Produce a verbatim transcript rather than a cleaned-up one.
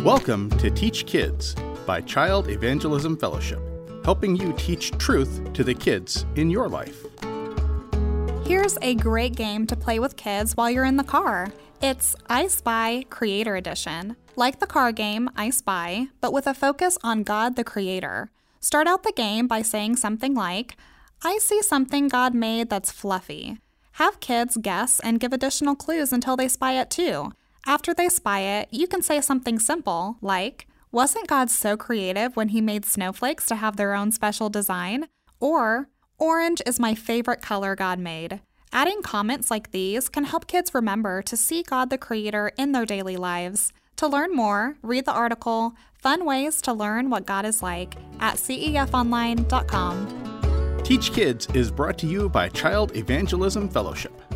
Welcome to Teach Kids by Child Evangelism Fellowship, helping you teach truth to the kids in your life. Here's a great game to play with kids while you're in the car. It's I Spy Creator Edition. Like the car game, I Spy, but with a focus on God the Creator. Start out the game by saying something like, I see something God made that's fluffy. Have kids guess and give additional clues until they spy it too. After they spy it, you can say something simple like, wasn't God so creative when he made snowflakes to have their own special design? Or, orange is my favorite color God made. Adding comments like these can help kids remember to see God the Creator in their daily lives. To learn more, read the article, Fun Ways to Learn What God is Like at C E F online dot com. Teach Kids is brought to you by Child Evangelism Fellowship.